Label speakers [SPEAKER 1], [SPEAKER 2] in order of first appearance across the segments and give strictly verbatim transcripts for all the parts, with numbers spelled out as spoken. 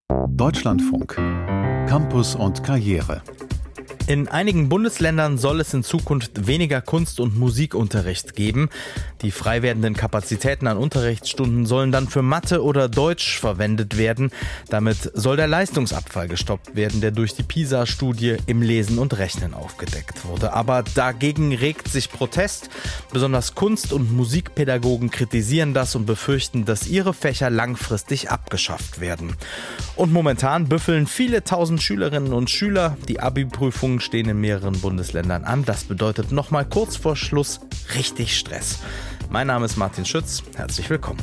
[SPEAKER 1] Deutschlandfunk. Campus und Karriere.
[SPEAKER 2] In einigen Bundesländern soll es in Zukunft weniger Kunst- und Musikunterricht geben. Die frei werdenden Kapazitäten an Unterrichtsstunden sollen dann für Mathe oder Deutsch verwendet werden. Damit soll der Leistungsabfall gestoppt werden, der durch die PISA-Studie im Lesen und Rechnen aufgedeckt wurde. Aber dagegen regt sich Protest. Besonders Kunst- und Musikpädagogen kritisieren das und befürchten, dass ihre Fächer langfristig abgeschafft werden. Und momentan büffeln viele tausend Schülerinnen und Schüler. Die Abi-Prüfungen stehen in mehreren Bundesländern an. Das bedeutet nochmal kurz vor Schluss richtig Stress. Mein Name ist Martin Schütz. Herzlich willkommen.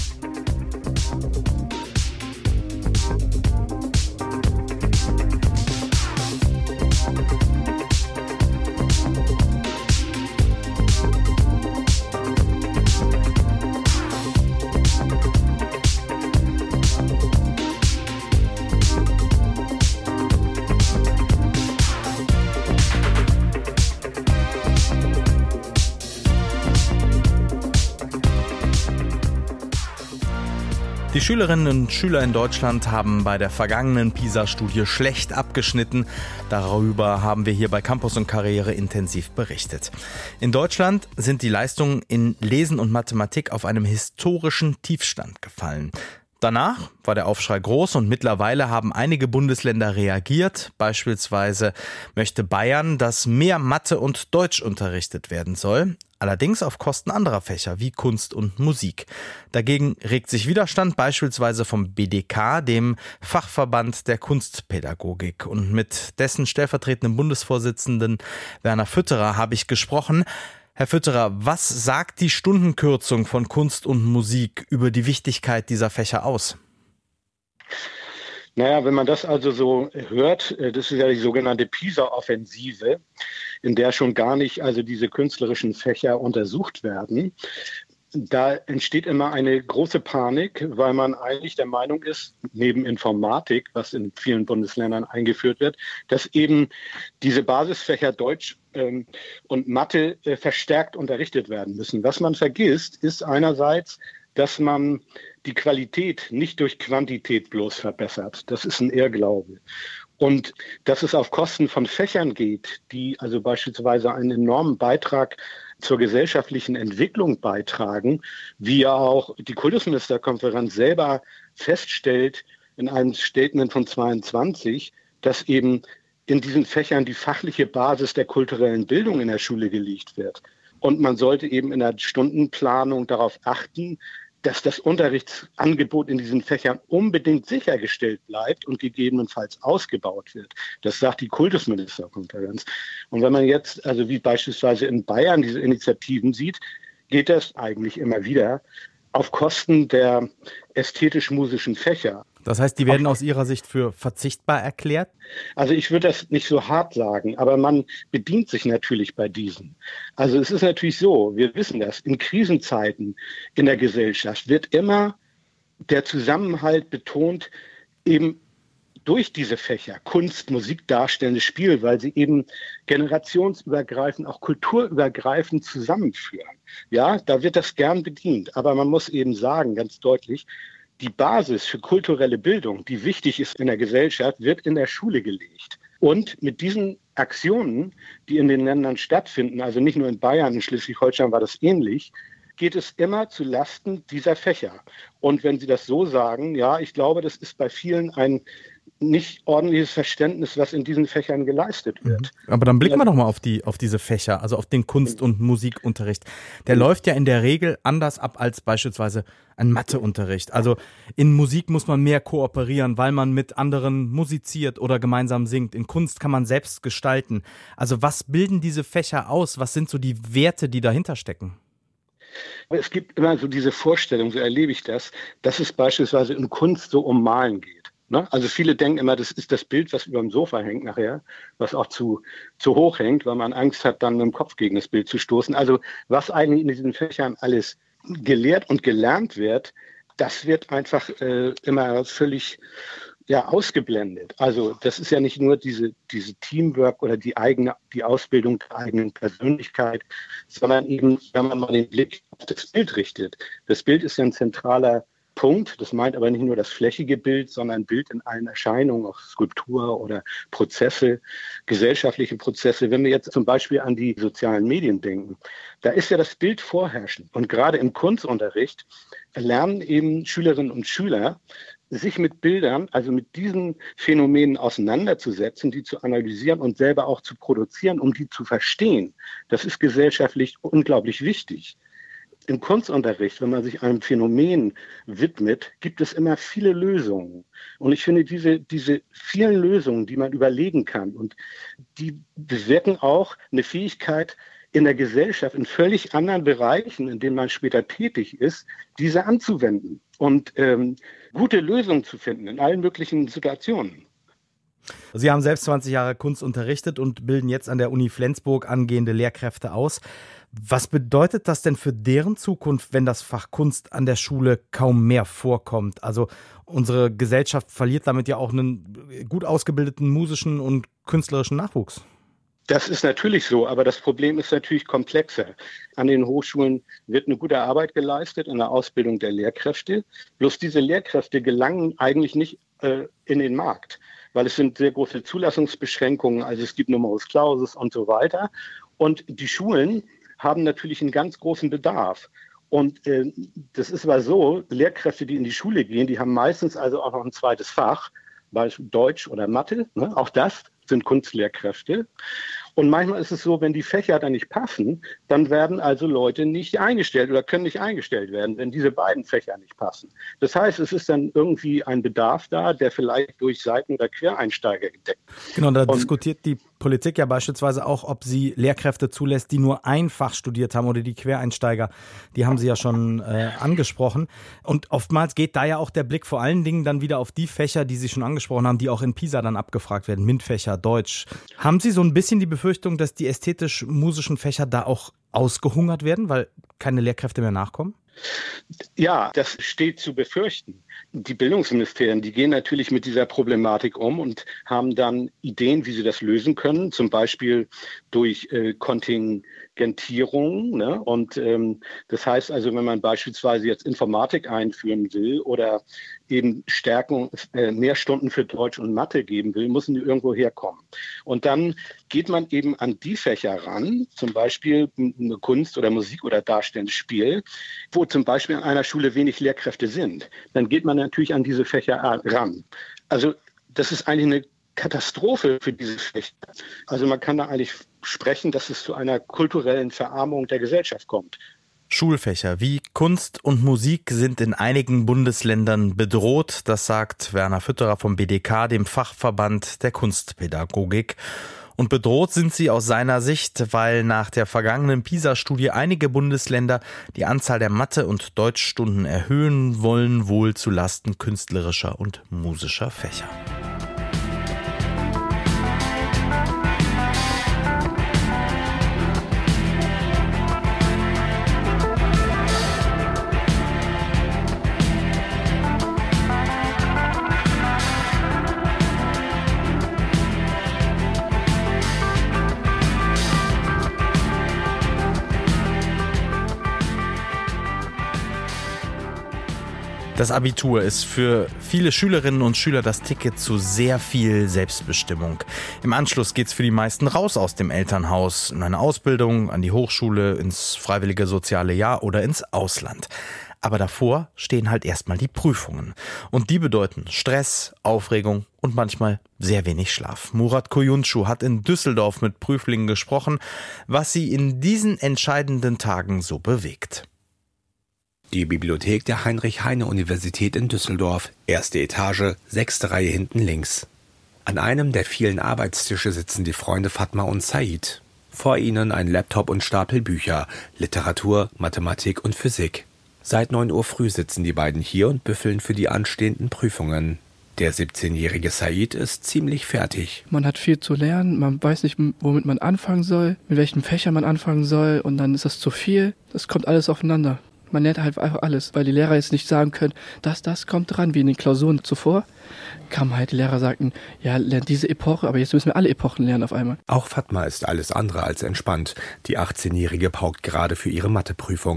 [SPEAKER 2] Die Schülerinnen und Schüler in Deutschland haben bei der vergangenen PISA-Studie schlecht abgeschnitten. Darüber haben wir hier bei Campus und Karriere intensiv berichtet. In Deutschland sind die Leistungen in Lesen und Mathematik auf einem historischen Tiefstand gefallen. Danach war der Aufschrei groß und mittlerweile haben einige Bundesländer reagiert. Beispielsweise möchte Bayern, dass mehr Mathe und Deutsch unterrichtet werden soll. Allerdings auf Kosten anderer Fächer wie Kunst und Musik. Dagegen regt sich Widerstand beispielsweise vom B D K, dem Fachverband der Kunstpädagogik. Und mit dessen stellvertretenden Bundesvorsitzenden Werner Fütterer habe ich gesprochen. Herr Fütterer, was sagt die Stundenkürzung von Kunst und Musik über die Wichtigkeit dieser Fächer aus?
[SPEAKER 3] Naja, wenn man das also so hört, das ist ja die sogenannte PISA-Offensive, in der schon gar nicht also diese künstlerischen Fächer untersucht werden. Da entsteht immer eine große Panik, weil man eigentlich der Meinung ist, neben Informatik, was in vielen Bundesländern eingeführt wird, dass eben diese Basisfächer Deutsch ähm, und Mathe äh, verstärkt unterrichtet werden müssen. Was man vergisst, ist einerseits, dass man die Qualität nicht durch Quantität bloß verbessert. Das ist ein Irrglaube. Und dass es auf Kosten von Fächern geht, die also beispielsweise einen enormen Beitrag zur gesellschaftlichen Entwicklung beitragen, wie ja auch die Kultusministerkonferenz selber feststellt in einem Statement von zweiundzwanzig, dass eben in diesen Fächern die fachliche Basis der kulturellen Bildung in der Schule gelegt wird. Und man sollte eben in der Stundenplanung darauf achten, dass das Unterrichtsangebot in diesen Fächern unbedingt sichergestellt bleibt und gegebenenfalls ausgebaut wird. Das sagt die Kultusministerkonferenz. Und wenn man jetzt, also wie beispielsweise in Bayern diese Initiativen sieht, geht das eigentlich immer wieder auf Kosten der ästhetisch-musischen Fächer.
[SPEAKER 2] Das heißt, die werden aus Ihrer Sicht für verzichtbar erklärt?
[SPEAKER 3] Also ich würde das nicht so hart sagen, aber man bedient sich natürlich bei diesen. Also es ist natürlich so, wir wissen das, in Krisenzeiten in der Gesellschaft wird immer der Zusammenhalt betont, eben durch diese Fächer, Kunst, Musik, darstellendes Spiel, weil sie eben generationsübergreifend, auch kulturübergreifend zusammenführen. Ja, da wird das gern bedient, aber man muss eben sagen, ganz deutlich, die Basis für kulturelle Bildung, die wichtig ist in der Gesellschaft, wird in der Schule gelegt. Und mit diesen Aktionen, die in den Ländern stattfinden, also nicht nur in Bayern, in Schleswig-Holstein war das ähnlich, geht es immer zu Lasten dieser Fächer. Und wenn Sie das so sagen, ja, ich glaube, das ist bei vielen ein nicht ordentliches Verständnis, was in diesen Fächern geleistet wird.
[SPEAKER 2] Aber dann blicken wir doch mal auf die, auf diese Fächer, also auf den Kunst- und Musikunterricht. Der mhm. läuft ja in der Regel anders ab als beispielsweise ein Matheunterricht. Also in Musik muss man mehr kooperieren, weil man mit anderen musiziert oder gemeinsam singt. In Kunst kann man selbst gestalten. Also was bilden diese Fächer aus? Was sind so die Werte, die dahinter stecken?
[SPEAKER 3] Es gibt immer so diese Vorstellung, so erlebe ich das, dass es beispielsweise in Kunst so um Malen geht. Also viele denken immer, das ist das Bild, was über dem Sofa hängt nachher, was auch zu, zu hoch hängt, weil man Angst hat, dann mit dem Kopf gegen das Bild zu stoßen. Also was eigentlich in diesen Fächern alles gelehrt und gelernt wird, das wird einfach äh, immer völlig ja, ausgeblendet. Also das ist ja nicht nur diese, diese Teamwork oder die eigene, die Ausbildung der eigenen Persönlichkeit, sondern eben, wenn man mal den Blick auf das Bild richtet. Das Bild ist ja ein zentraler Punkt. Das meint aber nicht nur das flächige Bild, sondern Bild in allen Erscheinungen, auch Skulptur oder Prozesse, gesellschaftliche Prozesse. Wenn wir jetzt zum Beispiel an die sozialen Medien denken, da ist ja das Bild vorherrschend. Und gerade im Kunstunterricht lernen eben Schülerinnen und Schüler, sich mit Bildern, also mit diesen Phänomenen auseinanderzusetzen, die zu analysieren und selber auch zu produzieren, um die zu verstehen. Das ist gesellschaftlich unglaublich wichtig. Im Kunstunterricht, wenn man sich einem Phänomen widmet, gibt es immer viele Lösungen. Und ich finde, diese, diese vielen Lösungen, die man überlegen kann, und die bewirken auch eine Fähigkeit in der Gesellschaft, in völlig anderen Bereichen, in denen man später tätig ist, diese anzuwenden und ähm, gute Lösungen zu finden in allen möglichen Situationen.
[SPEAKER 2] Sie haben selbst zwanzig Jahre Kunst unterrichtet und bilden jetzt an der Uni Flensburg angehende Lehrkräfte aus. Was bedeutet das denn für deren Zukunft, wenn das Fach Kunst an der Schule kaum mehr vorkommt? Also unsere Gesellschaft verliert damit ja auch einen gut ausgebildeten musischen und künstlerischen Nachwuchs.
[SPEAKER 3] Das ist natürlich so, aber das Problem ist natürlich komplexer. An den Hochschulen wird eine gute Arbeit geleistet in der Ausbildung der Lehrkräfte. Bloß diese Lehrkräfte gelangen eigentlich nicht äh, in den Markt, weil es sind sehr große Zulassungsbeschränkungen, also es gibt Numerus Clausus und so weiter. Und die Schulen haben natürlich einen ganz großen Bedarf. Und äh, das ist aber so, Lehrkräfte, die in die Schule gehen, die haben meistens also auch noch ein zweites Fach, Beispiel Deutsch oder Mathe, ne? Auch das sind Kunstlehrkräfte. Und manchmal ist es so, wenn die Fächer dann nicht passen, dann werden also Leute nicht eingestellt oder können nicht eingestellt werden, wenn diese beiden Fächer nicht passen. Das heißt, es ist dann irgendwie ein Bedarf da, der vielleicht durch Seiten- oder Quereinsteiger gedeckt wird.
[SPEAKER 2] Genau, da Und diskutiert die Politik ja beispielsweise auch, ob sie Lehrkräfte zulässt, die nur ein Fach studiert haben oder die Quereinsteiger. Die haben Sie ja schon äh, angesprochen. Und oftmals geht da ja auch der Blick vor allen Dingen dann wieder auf die Fächer, die Sie schon angesprochen haben, die auch in PISA dann abgefragt werden, MINT-Fächer, Deutsch. Haben Sie so ein bisschen die Befürchtung, dass die ästhetisch-musischen Fächer da auch ausgehungert werden, weil keine Lehrkräfte mehr nachkommen?
[SPEAKER 3] Ja, das steht zu befürchten. Die Bildungsministerien, die gehen natürlich mit dieser Problematik um und haben dann Ideen, wie sie das lösen können, zum Beispiel durch äh, Kontingentierung. Ne? Und ähm, das heißt also, wenn man beispielsweise jetzt Informatik einführen will oder eben Stärken, äh, mehr Stunden für Deutsch und Mathe geben will, müssen die irgendwo herkommen. Und dann geht man eben an die Fächer ran, zum Beispiel eine Kunst oder Musik oder darstellendes Spiel, wo zum Beispiel an einer Schule wenig Lehrkräfte sind. Dann geht man natürlich an diese Fächer ran. Also das ist eigentlich eine Katastrophe für diese Fächer. Also man kann da eigentlich sprechen, dass es zu einer kulturellen Verarmung der Gesellschaft kommt.
[SPEAKER 2] Schulfächer wie Kunst und Musik sind in einigen Bundesländern bedroht. Das sagt Werner Fütterer vom B D K, dem Fachverband der Kunstpädagogik. Und bedroht sind sie aus seiner Sicht, weil nach der vergangenen PISA-Studie einige Bundesländer die Anzahl der Mathe- und Deutschstunden erhöhen wollen, wohl zu Lasten künstlerischer und musischer Fächer. Das Abitur ist für viele Schülerinnen und Schüler das Ticket zu sehr viel Selbstbestimmung. Im Anschluss geht's für die meisten raus aus dem Elternhaus, in eine Ausbildung, an die Hochschule, ins freiwillige soziale Jahr oder ins Ausland. Aber davor stehen halt erstmal die Prüfungen. Und die bedeuten Stress, Aufregung und manchmal sehr wenig Schlaf. Murat Koyuncu hat in Düsseldorf mit Prüflingen gesprochen, was sie in diesen entscheidenden Tagen so bewegt.
[SPEAKER 4] Die Bibliothek der Heinrich-Heine-Universität in Düsseldorf, erste Etage, sechste Reihe hinten links. An einem der vielen Arbeitstische sitzen die Freunde Fatma und Said. Vor ihnen ein Laptop und Stapel Bücher, Literatur, Mathematik und Physik. Seit neun Uhr früh sitzen die beiden hier und büffeln für die anstehenden Prüfungen. Der siebzehnjährige Said ist ziemlich fertig.
[SPEAKER 5] Man hat viel zu lernen, man weiß nicht, womit man anfangen soll, mit welchen Fächern man anfangen soll und dann ist das zu viel. Das kommt alles aufeinander. Man lernt halt einfach alles, weil die Lehrer jetzt nicht sagen können, das, das kommt dran, wie in den Klausuren zuvor. Kamen halt die Lehrer sagten, ja, lernt diese Epoche, aber jetzt müssen wir alle Epochen lernen auf einmal.
[SPEAKER 4] Auch Fatma ist alles andere als entspannt. Die achtzehnjährige paukt gerade für ihre Matheprüfung.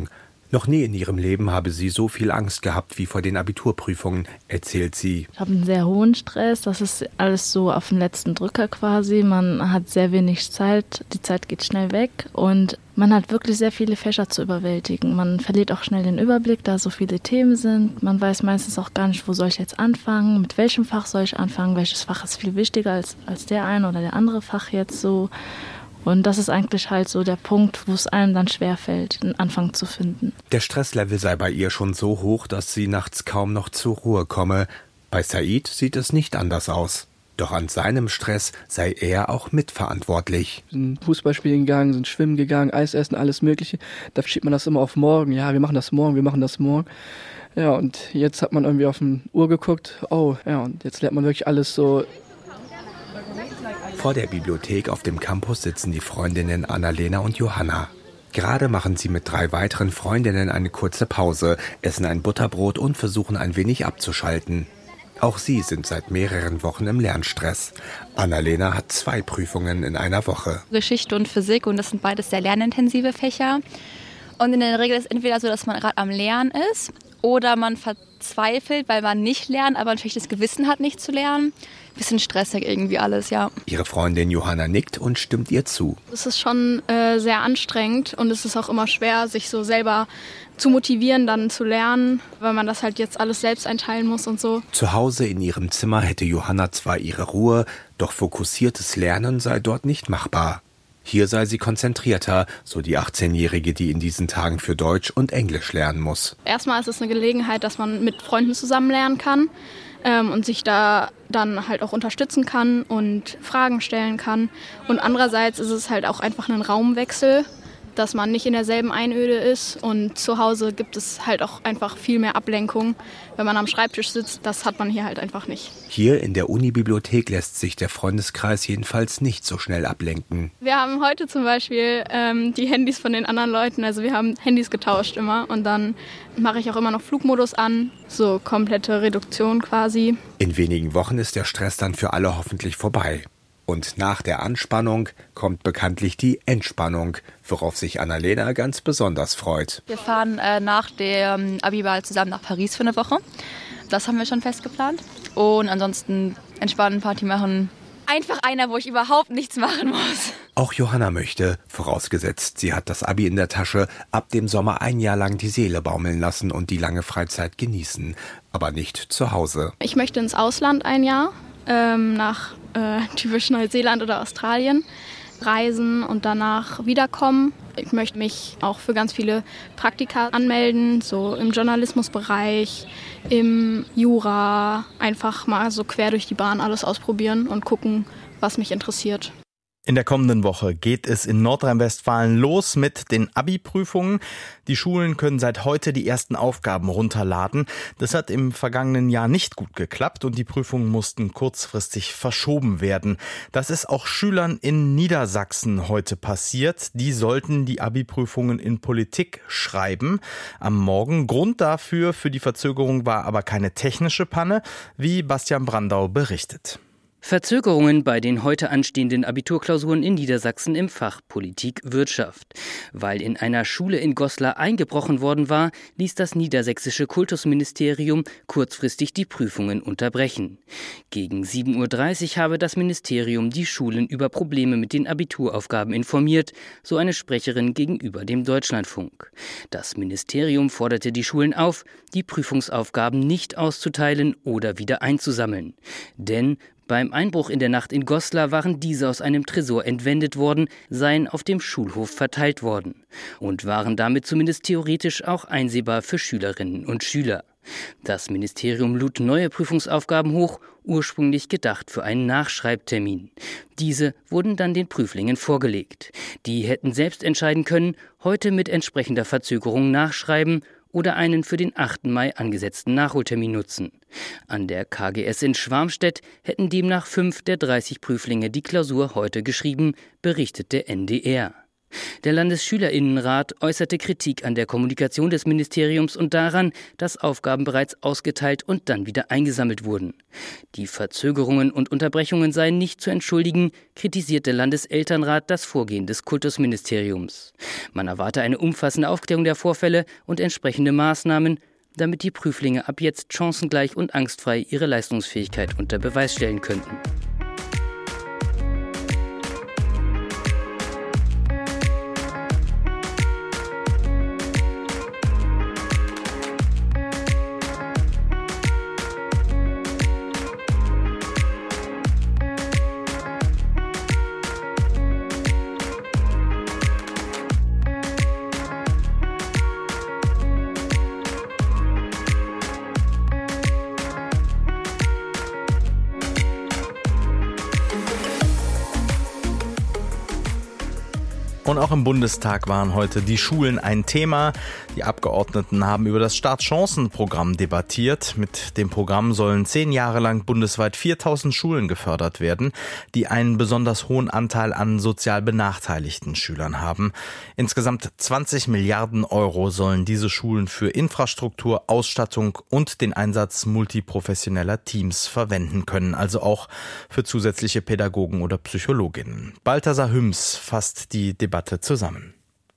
[SPEAKER 4] Noch nie in ihrem Leben habe sie so viel Angst gehabt wie vor den Abiturprüfungen, erzählt sie.
[SPEAKER 6] Ich habe einen sehr hohen Stress, das ist alles so auf den letzten Drücker quasi. Man hat sehr wenig Zeit, die Zeit geht schnell weg und man hat wirklich sehr viele Fächer zu überwältigen. Man verliert auch schnell den Überblick, da so viele Themen sind. Man weiß meistens auch gar nicht, wo soll ich jetzt anfangen, mit welchem Fach soll ich anfangen, welches Fach ist viel wichtiger als, als der eine oder der andere Fach jetzt so. Und das ist eigentlich halt so der Punkt, wo es einem dann schwerfällt, einen Anfang zu finden.
[SPEAKER 4] Der Stresslevel sei bei ihr schon so hoch, dass sie nachts kaum noch zur Ruhe komme. Bei Said sieht es nicht anders aus. Doch an seinem Stress sei er auch mitverantwortlich.
[SPEAKER 5] Sind Fußball spielen gegangen, sind schwimmen gegangen, Eis essen, alles Mögliche. Da schiebt man das immer auf morgen. Ja, wir machen das morgen, wir machen das morgen. Ja, und jetzt hat man irgendwie auf die Uhr geguckt. Oh, ja, und jetzt lernt man wirklich alles so.
[SPEAKER 4] Vor der Bibliothek auf dem Campus sitzen die Freundinnen Annalena und Johanna. Gerade machen sie mit drei weiteren Freundinnen eine kurze Pause, essen ein Butterbrot und versuchen ein wenig abzuschalten. Auch sie sind seit mehreren Wochen im Lernstress. Annalena hat zwei Prüfungen in einer Woche.
[SPEAKER 7] Geschichte und Physik, und das sind beides sehr lernintensive Fächer. Und in der Regel ist es entweder so, dass man gerade am Lernen ist oder man verzweifelt, weil man nicht lernt, aber ein schlechtes Gewissen hat, nicht zu lernen. Bisschen stressig irgendwie alles, ja.
[SPEAKER 4] Ihre Freundin Johanna nickt und stimmt ihr zu.
[SPEAKER 8] Es ist schon äh, sehr anstrengend und es ist auch immer schwer, sich so selber zu motivieren, dann zu lernen, weil man das halt jetzt alles selbst einteilen muss und so.
[SPEAKER 4] Zu Hause in ihrem Zimmer hätte Johanna zwar ihre Ruhe, doch fokussiertes Lernen sei dort nicht machbar. Hier sei sie konzentrierter, so die achtzehnjährige, die in diesen Tagen für Deutsch und Englisch lernen muss.
[SPEAKER 8] Erstmal ist es eine Gelegenheit, dass man mit Freunden zusammen lernen kann ähm, und sich da dann halt auch unterstützen kann und Fragen stellen kann. Und andererseits ist es halt auch einfach ein Raumwechsel, dass man nicht in derselben Einöde ist, und zu Hause gibt es halt auch einfach viel mehr Ablenkung. Wenn man am Schreibtisch sitzt, das hat man hier halt einfach nicht.
[SPEAKER 4] Hier in der Unibibliothek lässt sich der Freundeskreis jedenfalls nicht so schnell ablenken.
[SPEAKER 8] Wir haben heute zum Beispiel ähm, die Handys von den anderen Leuten, also wir haben Handys getauscht immer, und dann mache ich auch immer noch Flugmodus an, so komplette Reduktion quasi.
[SPEAKER 4] In wenigen Wochen ist der Stress dann für alle hoffentlich vorbei. Und nach der Anspannung kommt bekanntlich die Entspannung, worauf sich Annalena ganz besonders freut.
[SPEAKER 7] Wir fahren äh, nach der ähm, Abi-Wahl zusammen nach Paris für eine Woche. Das haben wir schon fest geplant. Und ansonsten entspannen, Party machen. Einfach einer, wo ich überhaupt nichts machen muss.
[SPEAKER 4] Auch Johanna möchte, vorausgesetzt, sie hat das Abi in der Tasche, ab dem Sommer ein Jahr lang die Seele baumeln lassen und die lange Freizeit genießen. Aber nicht zu Hause.
[SPEAKER 8] Ich möchte ins Ausland ein Jahr, ähm, nach äh, typisch Neuseeland oder Australien, reisen und danach wiederkommen. Ich möchte mich auch für ganz viele Praktika anmelden, so im Journalismusbereich, im Jura, einfach mal so quer durch die Bahn alles ausprobieren und gucken, was mich interessiert.
[SPEAKER 2] In der kommenden Woche geht es in Nordrhein-Westfalen los mit den Abi-Prüfungen. Die Schulen können seit heute die ersten Aufgaben runterladen. Das hat im vergangenen Jahr nicht gut geklappt und die Prüfungen mussten kurzfristig verschoben werden. Das ist auch Schülern in Niedersachsen heute passiert. Die sollten die Abi-Prüfungen in Politik schreiben am Morgen. Grund dafür für die Verzögerung war aber keine technische Panne, wie Bastian Brandau berichtet.
[SPEAKER 9] Verzögerungen bei den heute anstehenden Abiturklausuren in Niedersachsen im Fach Politik Wirtschaft. Weil in einer Schule in Goslar eingebrochen worden war, ließ das niedersächsische Kultusministerium kurzfristig die Prüfungen unterbrechen. Gegen sieben Uhr dreißig habe das Ministerium die Schulen über Probleme mit den Abituraufgaben informiert, so eine Sprecherin gegenüber dem Deutschlandfunk. Das Ministerium forderte die Schulen auf, die Prüfungsaufgaben nicht auszuteilen oder wieder einzusammeln. Denn beim Einbruch in der Nacht in Goslar waren diese aus einem Tresor entwendet worden, seien auf dem Schulhof verteilt worden und waren damit zumindest theoretisch auch einsehbar für Schülerinnen und Schüler. Das Ministerium lud neue Prüfungsaufgaben hoch, ursprünglich gedacht für einen Nachschreibtermin. Diese wurden dann den Prüflingen vorgelegt. Die hätten selbst entscheiden können, heute mit entsprechender Verzögerung nachschreiben oder einen für den achten Mai angesetzten Nachholtermin nutzen. An der K G S in Schwarmstedt hätten demnach fünf der dreißig Prüflinge die Klausur heute geschrieben, berichtet der N D R. Der Landesschülerinnenrat äußerte Kritik an der Kommunikation des Ministeriums und daran, dass Aufgaben bereits ausgeteilt und dann wieder eingesammelt wurden. Die Verzögerungen und Unterbrechungen seien nicht zu entschuldigen, kritisiert der Landeselternrat das Vorgehen des Kultusministeriums. Man erwarte eine umfassende Aufklärung der Vorfälle und entsprechende Maßnahmen, damit die Prüflinge ab jetzt chancengleich und angstfrei ihre Leistungsfähigkeit unter Beweis stellen könnten.
[SPEAKER 2] Und auch im Bundestag waren heute die Schulen ein Thema. Die Abgeordneten haben über das Startchancenprogramm debattiert. Mit dem Programm sollen zehn Jahre lang bundesweit viertausend Schulen gefördert werden, die einen besonders hohen Anteil an sozial benachteiligten Schülern haben. Insgesamt zwanzig Milliarden Euro sollen diese Schulen für Infrastruktur, Ausstattung und den Einsatz multiprofessioneller Teams verwenden können, also auch für zusätzliche Pädagogen oder Psychologinnen. Balthasar Hüms fasst die Debatte zusammen.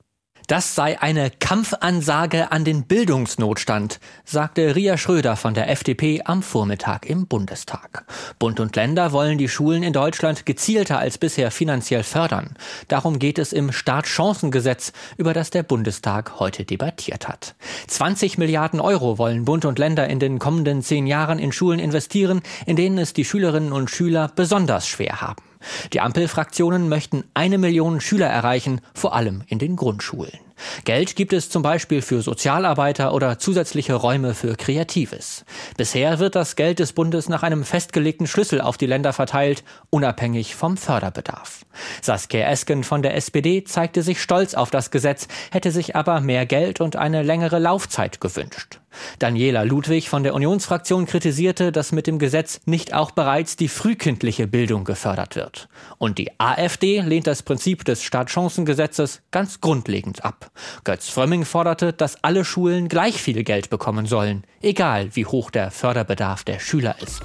[SPEAKER 10] Das sei eine Kampfansage an den Bildungsnotstand, sagte Ria Schröder von der F D P am Vormittag im Bundestag. Bund und Länder wollen die Schulen in Deutschland gezielter als bisher finanziell fördern. Darum geht es im Startchancengesetz, über das der Bundestag heute debattiert hat. zwanzig Milliarden Euro wollen Bund und Länder in den kommenden zehn Jahren in Schulen investieren, in denen es die Schülerinnen und Schüler besonders schwer haben. Die Ampelfraktionen möchten eine Million Schüler erreichen, vor allem in den Grundschulen. Geld gibt es zum Beispiel für Sozialarbeiter oder zusätzliche Räume für Kreatives. Bisher wird das Geld des Bundes nach einem festgelegten Schlüssel auf die Länder verteilt, unabhängig vom Förderbedarf. Saskia Esken von der S P D zeigte sich stolz auf das Gesetz, hätte sich aber mehr Geld und eine längere Laufzeit gewünscht. Daniela Ludwig von der Unionsfraktion kritisierte, dass mit dem Gesetz nicht auch bereits die frühkindliche Bildung gefördert wird. Und die AfD lehnt das Prinzip des Startchancengesetzes ganz grundlegend ab. Götz Frömming forderte, dass alle Schulen gleich viel Geld bekommen sollen, egal wie hoch der Förderbedarf der Schüler ist.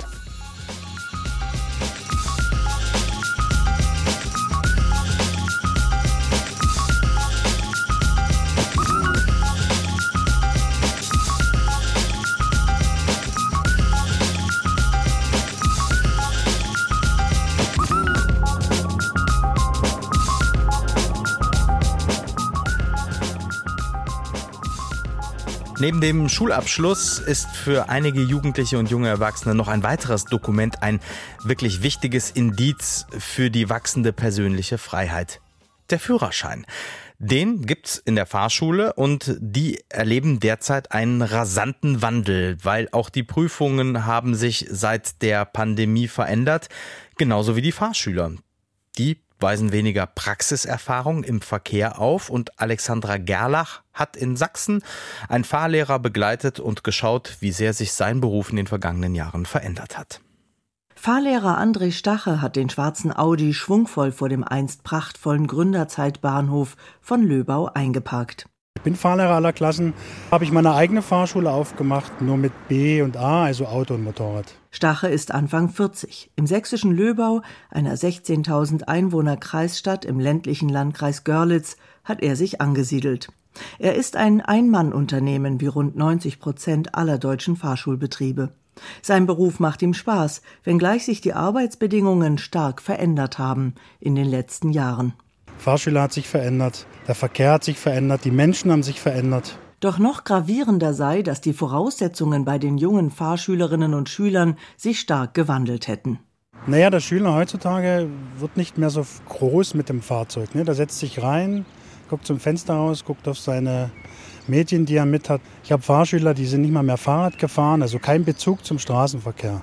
[SPEAKER 2] Neben dem Schulabschluss ist für einige Jugendliche und junge Erwachsene noch ein weiteres Dokument ein wirklich wichtiges Indiz für die wachsende persönliche Freiheit: der Führerschein. Den gibt's in der Fahrschule und die erleben derzeit einen rasanten Wandel, weil auch die Prüfungen haben sich seit der Pandemie verändert, genauso wie die Fahrschüler. Die weisen weniger Praxiserfahrung im Verkehr auf und Alexandra Gerlach hat in Sachsen einen Fahrlehrer begleitet und geschaut, wie sehr sich sein Beruf in den vergangenen Jahren verändert hat.
[SPEAKER 11] Fahrlehrer André Stache hat den schwarzen Audi schwungvoll vor dem einst prachtvollen Gründerzeitbahnhof von Löbau eingeparkt.
[SPEAKER 12] Ich bin Fahrlehrer aller Klassen, habe ich meine eigene Fahrschule aufgemacht, nur mit B und A, also Auto und Motorrad.
[SPEAKER 11] Stache ist Anfang vierzig. Im sächsischen Löbau, einer sechzehntausend Einwohner Kreisstadt im ländlichen Landkreis Görlitz, hat er sich angesiedelt. Er ist ein Ein-Mann-Unternehmen wie rund neunzig Prozent aller deutschen Fahrschulbetriebe. Sein Beruf macht ihm Spaß, wenngleich sich die Arbeitsbedingungen stark verändert haben in den letzten Jahren.
[SPEAKER 12] Fahrschule hat sich verändert, der Verkehr hat sich verändert, die Menschen haben sich verändert.
[SPEAKER 11] Doch noch gravierender sei, dass die Voraussetzungen bei den jungen Fahrschülerinnen und Schülern sich stark gewandelt hätten.
[SPEAKER 12] Naja, der Schüler heutzutage wird nicht mehr so groß mit dem Fahrzeug. Ne? Der setzt sich rein, guckt zum Fenster raus, guckt auf seine Medien, die er mit hat. Ich habe Fahrschüler, die sind nicht mal mehr Fahrrad gefahren, also kein Bezug zum Straßenverkehr.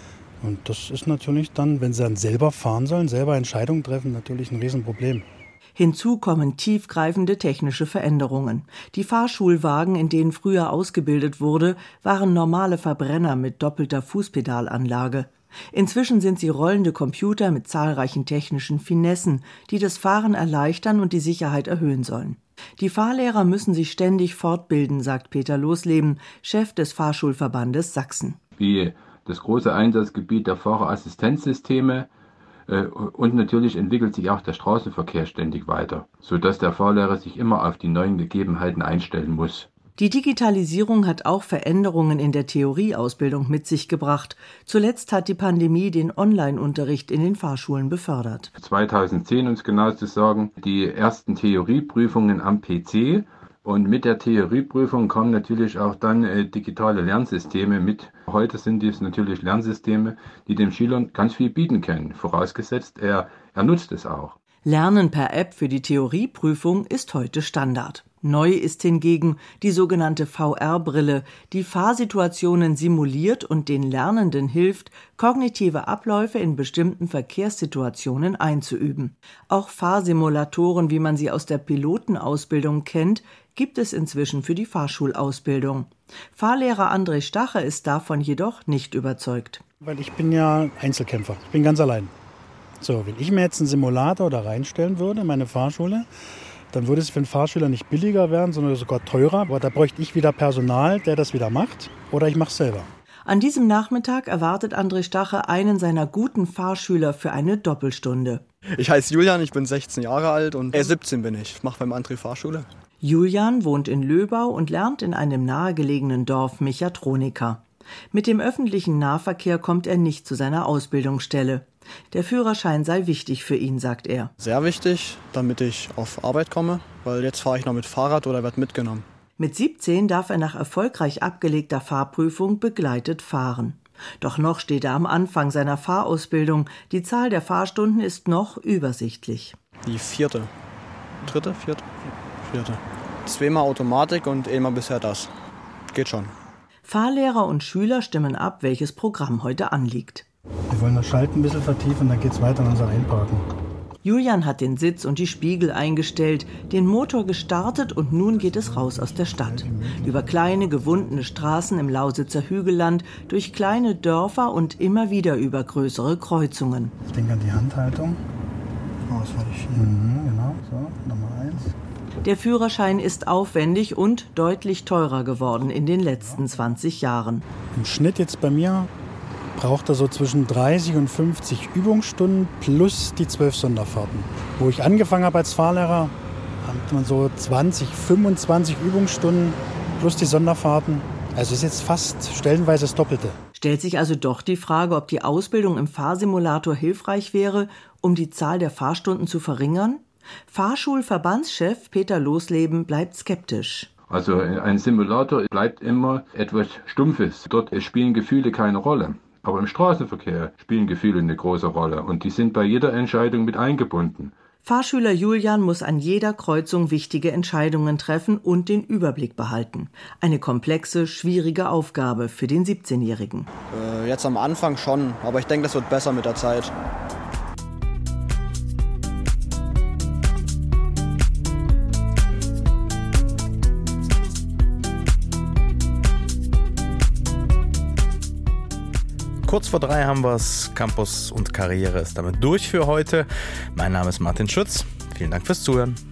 [SPEAKER 12] Und das ist natürlich dann, wenn sie dann selber fahren sollen, selber Entscheidungen treffen, natürlich ein Riesenproblem.
[SPEAKER 11] Hinzu kommen tiefgreifende technische Veränderungen. Die Fahrschulwagen, in denen früher ausgebildet wurde, waren normale Verbrenner mit doppelter Fußpedalanlage. Inzwischen sind sie rollende Computer mit zahlreichen technischen Finessen, die das Fahren erleichtern und die Sicherheit erhöhen sollen. Die Fahrlehrer müssen sich ständig fortbilden, sagt Peter Losleben, Chef des Fahrschulverbandes Sachsen.
[SPEAKER 13] Wie das große Einsatzgebiet der Fahrerassistenzsysteme äh, und natürlich entwickelt sich auch der Straßenverkehr ständig weiter, sodass der Fahrlehrer sich immer auf die neuen Gegebenheiten einstellen muss.
[SPEAKER 11] Die Digitalisierung hat auch Veränderungen in der Theorieausbildung mit sich gebracht. Zuletzt hat die Pandemie den Online-Unterricht in den Fahrschulen befördert.
[SPEAKER 13] zweitausendzehn, um es genau zu sagen, die ersten Theorieprüfungen am P C. Und mit der Theorieprüfung kommen natürlich auch dann äh, digitale Lernsysteme mit. Heute sind dies natürlich Lernsysteme, die dem Schüler ganz viel bieten können, vorausgesetzt er, er nutzt es auch.
[SPEAKER 11] Lernen per App für die Theorieprüfung ist heute Standard. Neu ist hingegen die sogenannte V R-Brille, die Fahrsituationen simuliert und den Lernenden hilft, kognitive Abläufe in bestimmten Verkehrssituationen einzuüben. Auch Fahrsimulatoren, wie man sie aus der Pilotenausbildung kennt, gibt es inzwischen für die Fahrschulausbildung. Fahrlehrer André Stache ist davon jedoch nicht überzeugt.
[SPEAKER 12] Weil ich bin ja Einzelkämpfer, ich bin ganz allein. So, wenn ich mir jetzt einen Simulator da reinstellen würde in meine Fahrschule, dann würde es für den Fahrschüler nicht billiger werden, sondern sogar teurer. Aber da bräuchte ich wieder Personal, der das wieder macht, oder ich mache es selber.
[SPEAKER 11] An diesem Nachmittag erwartet André Stache einen seiner guten Fahrschüler für eine Doppelstunde.
[SPEAKER 14] Ich heiße Julian, ich bin sechzehn Jahre alt und äh, siebzehn bin ich. Ich mache beim André Fahrschule.
[SPEAKER 11] Julian wohnt in Löbau und lernt in einem nahegelegenen Dorf Mechatroniker. Mit dem öffentlichen Nahverkehr kommt er nicht zu seiner Ausbildungsstelle. Der Führerschein sei wichtig für ihn, sagt er.
[SPEAKER 14] Sehr wichtig, damit ich auf Arbeit komme, weil jetzt fahre ich noch mit Fahrrad oder werde mitgenommen.
[SPEAKER 11] Mit siebzehn darf er nach erfolgreich abgelegter Fahrprüfung begleitet fahren. Doch noch steht er am Anfang seiner Fahrausbildung. Die Zahl der Fahrstunden ist noch übersichtlich.
[SPEAKER 14] Die vierte. Dritte, vierte? Vierte. Zweimal Automatik und einmal bisher das. Geht schon.
[SPEAKER 11] Fahrlehrer und Schüler stimmen ab, welches Programm heute anliegt.
[SPEAKER 12] Wir wollen das Schalten ein bisschen vertiefen, dann geht es weiter an unser Einparken.
[SPEAKER 11] Julian hat den Sitz und die Spiegel eingestellt, den Motor gestartet und nun geht es raus aus der Stadt. Über kleine, gewundene Straßen im Lausitzer Hügelland, durch kleine Dörfer und immer wieder über größere Kreuzungen.
[SPEAKER 12] Ich denke an die Handhaltung. Ausfällig. Mhm, genau, so, Nummer eins.
[SPEAKER 11] Der Führerschein ist aufwendig und deutlich teurer geworden in den letzten zwanzig Jahren.
[SPEAKER 12] Im Schnitt jetzt bei mir braucht er so zwischen dreißig und fünfzig Übungsstunden plus die zwölf Sonderfahrten. Wo ich angefangen habe als Fahrlehrer, hat man so zwanzig, fünfundzwanzig Übungsstunden plus die Sonderfahrten. Also ist jetzt fast stellenweise das Doppelte.
[SPEAKER 11] Stellt sich also doch die Frage, ob die Ausbildung im Fahrsimulator hilfreich wäre, um die Zahl der Fahrstunden zu verringern? Fahrschulverbandschef Peter Losleben bleibt skeptisch.
[SPEAKER 13] Also ein Simulator bleibt immer etwas Stumpfes. Dort spielen Gefühle keine Rolle. Aber im Straßenverkehr spielen Gefühle eine große Rolle und die sind bei jeder Entscheidung mit eingebunden.
[SPEAKER 11] Fahrschüler Julian muss an jeder Kreuzung wichtige Entscheidungen treffen und den Überblick behalten. Eine komplexe, schwierige Aufgabe für den siebzehnjährigen.
[SPEAKER 14] Äh, jetzt am Anfang schon, aber ich denke, das wird besser mit der Zeit.
[SPEAKER 2] Kurz vor drei haben wir es. Campus und Karriere ist damit durch für heute. Mein Name ist Martin Schütz. Vielen Dank fürs Zuhören.